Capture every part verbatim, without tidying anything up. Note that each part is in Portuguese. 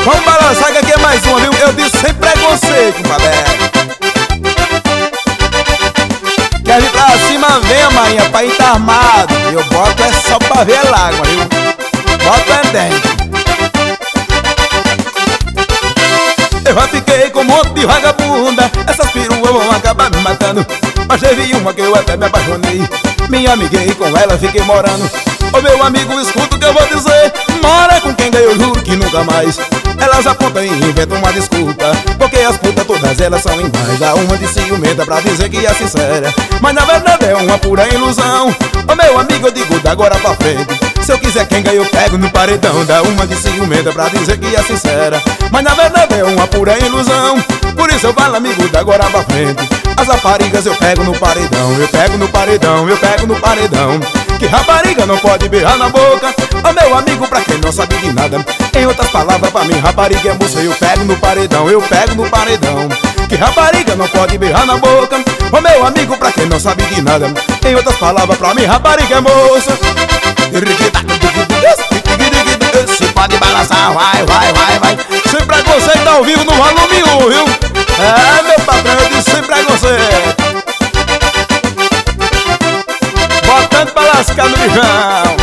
Vamos balançar que aqui é mais uma, viu? Eu disse sem preconceito, compadre. Quer vir pra cima, venha, maninha, pai tá armado. Eu boto é só pra ver lágrima, viu? Boto é dentro. Eu já fiquei com um monte de vagabunda. Essas peruas vão acabar me matando. Mas teve uma que eu até me apaixonei. Me amiguei com ela, fiquei morando. Ô meu amigo, escuta o que eu vou dizer. Mora com quem ganhou, juro que nunca mais. Elas apontam e inventam uma desculpa, porque as putas todas elas são iguais. Dá uma de ciumenta pra dizer que é sincera, mas na verdade é uma pura ilusão. Ô meu amigo, eu digo da agora pra frente, se eu quiser quem ganha eu pego no paredão. Dá uma de ciumenta pra dizer que é sincera, mas na verdade é uma pura ilusão. Por isso eu falo, amigo, da agora pra frente, as raparigas eu pego no paredão. Eu pego no paredão, eu pego no paredão. Que rapariga não pode beijar na boca. Ô meu amigo, pra quem não sabe de nada, em outras palavras pra mim, rapariga é moça. Eu pego no paredão, eu pego no paredão. Que rapariga não pode beijar na boca. Ô meu amigo, pra quem não sabe de nada, em outras palavras pra mim, rapariga é moça. Se pode balançar, vai, vai, vai, vai. Sem preconceito ao vivo no volume um, viu? É, meu patrão, eu disse sem preconceito. Botando pra lascar no bijão.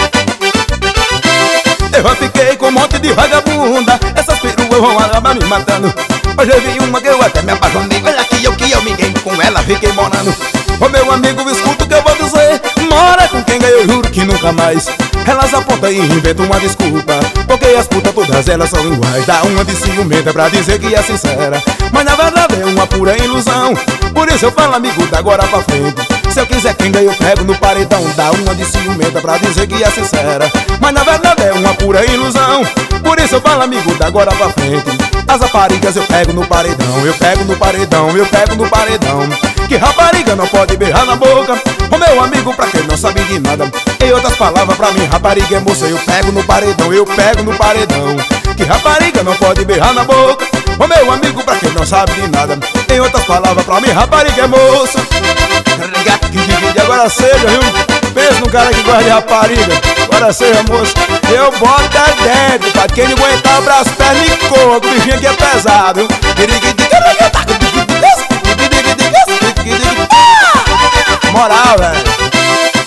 Eu já fiquei com um monte de vagabunda. Essas peruas vão acabar me matando. Hoje eu vi uma que eu até me apaixonei. Olha que eu que eu me ganhei com ela, fiquei morando. Ô meu amigo, escuta o que eu vou dizer. Mora com quem ganhou, juro que nunca mais. Elas apontam e inventam uma desculpa, porque as putas todas elas são iguais. Dá uma de ciumenta pra dizer que é sincera, mas na verdade é uma pura ilusão. Por isso eu falo, amigo, da agora pra frente, se eu quiser quem ganha eu pego no paredão. Dá uma de ciumenta pra dizer que é sincera, mas na verdade é uma pura ilusão. Por isso eu falo, amigo, da agora pra frente, as raparigas eu pego no paredão. Eu pego no paredão, eu pego no paredão. Que rapariga não pode beijar na boca. Ô meu amigo, pra quem não sabe de nada, em outras palavras pra mim, rapariga é moça. Eu pego no paredão, eu pego no paredão. Que rapariga não pode beijar na boca. Ô meu amigo, pra quem não sabe de nada, em outras palavras pra mim, rapariga é moça. E agora seja, viu? Pensa num cara que gosta de rapariga. Agora seja, moça, eu boto a dentro. Pra quem não aguentar o braço, perna e coco, o bichinho aqui é pesado, viu? Moral, velho.